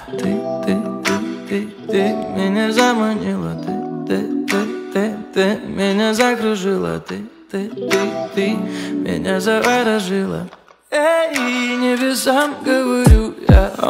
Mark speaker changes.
Speaker 1: Ты меня заманила, ты меня закружила, ты меня заворожила. Эй, небесам говорю я,